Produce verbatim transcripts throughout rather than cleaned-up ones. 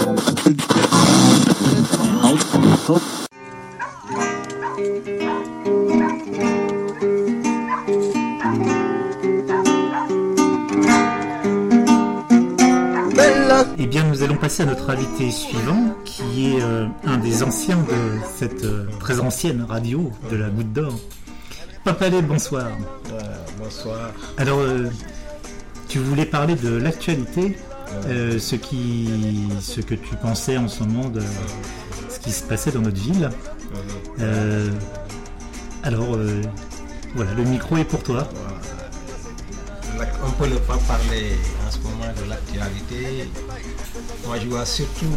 Eh bien, nous allons passer à notre invité suivant, qui est euh, un des anciens de cette euh, très ancienne radio de la Goutte d'Or. Papalé, bonsoir. Euh, bonsoir. Alors, euh, tu voulais parler de l'actualité, euh, ce, qui, ce que tu pensais en ce moment de ce qui se passait dans notre ville. Euh, alors, euh, voilà, le micro est pour toi. On peut ne pas parler en ce moment de l'actualité. Moi, je vois surtout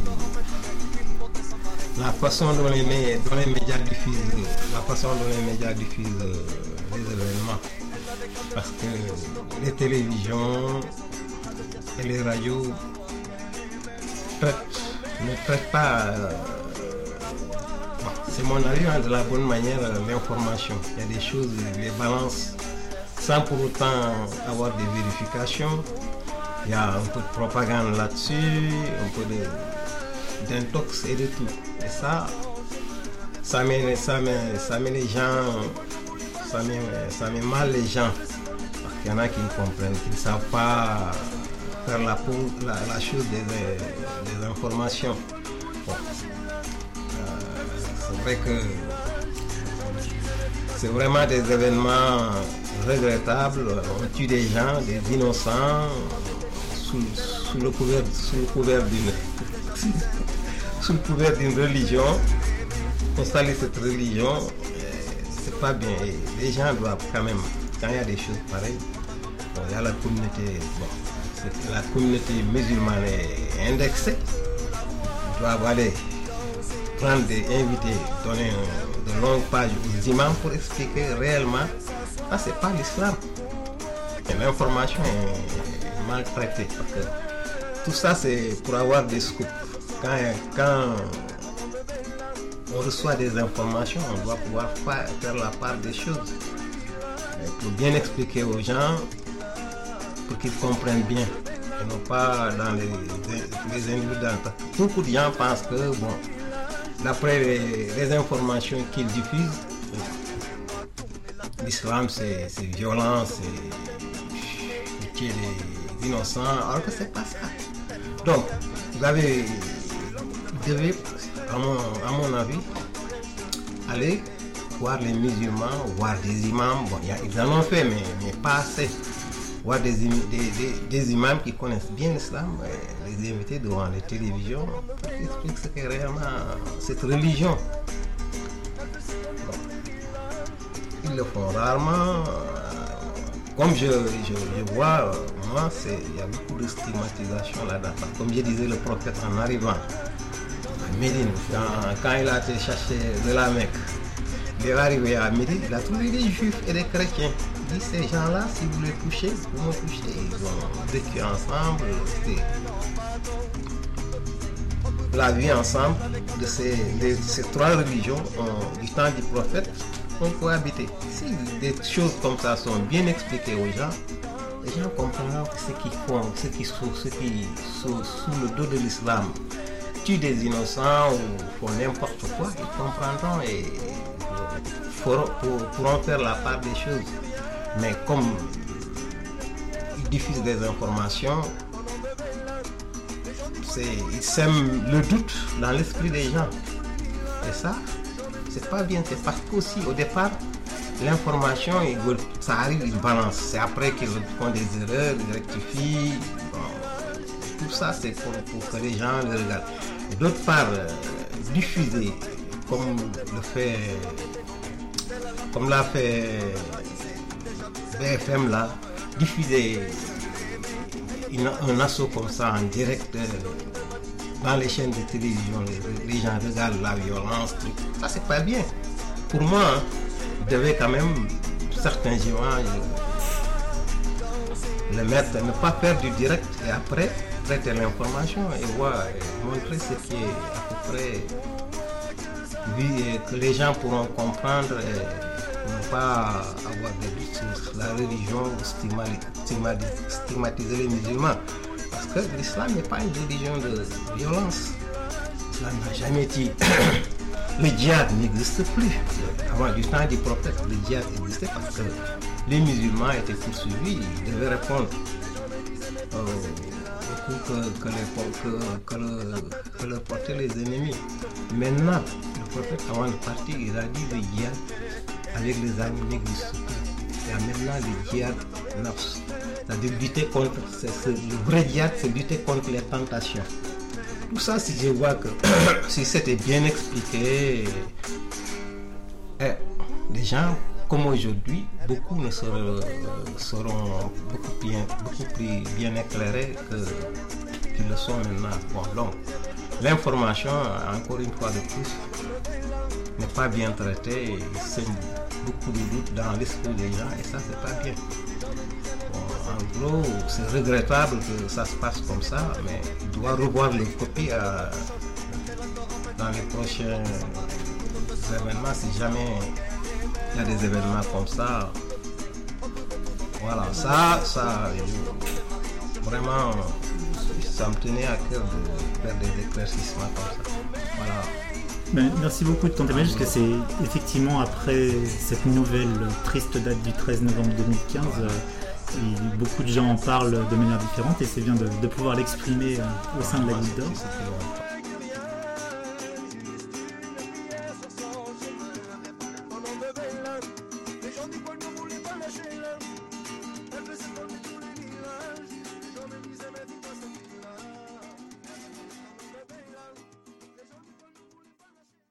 la façon dont les, dont les médias diffusent, la façon dont les médias diffusent les événements. Parce que les télévisions et les radios traitent, ne traitent pas, euh, bon, c'est mon avis, hein, de la bonne manière l'information. Il y a des choses, les balances, sans pour autant avoir des vérifications. Il y a un peu de propagande là-dessus, un peu de, d'intox et de tout. Et ça, ça met, ça met, ça met les gens, ça met, ça met mal les gens. Parce qu'il y en a qui ne comprennent, qui ne savent pas faire la, la, la chose des, des informations. Bon. Euh, c'est vrai que c'est vraiment des événements regrettables. On tue des gens, des innocents, sous, sous le couvert, sous le couvert d'une sous le couvert d'une religion. Installer cette religion, c'est pas bien. Et les gens doivent quand même, quand il y a des choses pareilles, bon, il y a la communauté, bon, c'est, la communauté musulmane est indexée, ils doivent aller prendre des invités, donner un, de longues pages aux imams pour expliquer réellement. Ah, c'est pas l'islam. Et l'information est mal traitée. Parce que tout ça, c'est pour avoir des scoops. Quand, quand on reçoit des informations, on doit pouvoir faire la part des choses. Et pour bien expliquer aux gens, pour qu'ils comprennent bien. Et non pas dans les, les individus. Beaucoup de gens pensent que, bon, d'après les, les informations qu'ils diffusent, l'islam c'est, c'est violent, c'est tuer des innocents, alors que c'est pas ça. Donc, vous avez, vous devez, à mon, à mon avis, aller voir les musulmans, voir des imams. Bon, y a, ils en ont fait, mais, mais pas assez. Voir des, des, des, des imams qui connaissent bien l'islam, les inviter devant les télévisions pour qu'ils expliquent ce qu'est réellement cette religion. Ils le font rarement. Comme je, je, je vois, moi, c'est, il y a beaucoup de stigmatisation là-dedans. Comme je disais, le prophète en arrivant à Médine, quand, quand il a été chercher de la Mecque, il est arrivé à Médine, il a trouvé des juifs et des chrétiens. Il dit, ces gens-là, si vous les touchez, vous me touchez. Ils ont vécu ensemble. C'était la vie ensemble de ces, de ces trois religions on, du temps du prophète. On peut habiter. Si des choses comme ça sont bien expliquées aux gens, les gens comprendront que ce qu'ils font, ce qui sont, ce qui sont sous le dos de l'islam, tuent des innocents ou font n'importe quoi, ils comprendront et feront, pourront faire la part des choses. Mais comme ils diffusent des informations, c'est, ils sèment le doute dans l'esprit des gens. Et ça, c'est pas bien, c'est parce qu'aussi au départ, l'information, ça arrive, ils balancent. C'est après qu'ils font des erreurs, ils rectifient. Bon, tout ça, c'est pour, pour que les gens le regardent. Et d'autre part, euh, diffuser, comme le fait, comme l'a fait B F M là, diffuser une, un assaut comme ça en direct. Euh, Dans les chaînes de télévision, les, les gens regardent la violence, tout. Ça c'est pas bien. Pour moi, hein, il devait quand même, certains images, le mettre, ne pas faire du direct et après traiter l'information et voir, et montrer ce qui est à peu près, vu, et que les gens pourront comprendre et ne pas avoir des doutes sur la religion ou stigmatiser les musulmans. parce que l'islam n'est pas une religion de violence. L'islam n'a jamais dit le djihad n'existe plus. Avant du temps du prophète, le djihad existait parce que les musulmans étaient poursuivis, ils devaient répondre euh, au coup que, que, les, que, que, le, que leur portaient les ennemis. Maintenant, le prophète, avant de partir, il a dit le djihad avec les armes n'existe plus. Il y a maintenant le djihad nafs. C'est-à-dire lutter contre, c'est, c'est, le vrai djihad, c'est lutter contre les tentations. Tout ça, si je vois que si c'était bien expliqué, eh, les gens, comme aujourd'hui, beaucoup ne seront, seront beaucoup, bien, beaucoup plus bien éclairés que, qu'ils le sont maintenant. Bon, donc, l'information, encore une fois de plus, n'est pas bien traitée et sème beaucoup de doutes dans l'esprit des gens et ça, c'est pas bien. En gros, c'est regrettable que ça se passe comme ça, mais il doit revoir les copies à, dans les prochains événements, si jamais il y a des événements comme ça. Voilà, ça, ça, vraiment, ça me tenait à cœur de faire des éclaircissements comme ça. Voilà. Ben, merci beaucoup de ton témoignage, parce que c'est effectivement après cette nouvelle triste date du treize novembre deux mille quinze, euh, et beaucoup de gens en parlent de manière différente et c'est bien de, de pouvoir l'exprimer euh, au sein de la Goutte d'Or. Les gens du coin ne voulaient pas lâcher.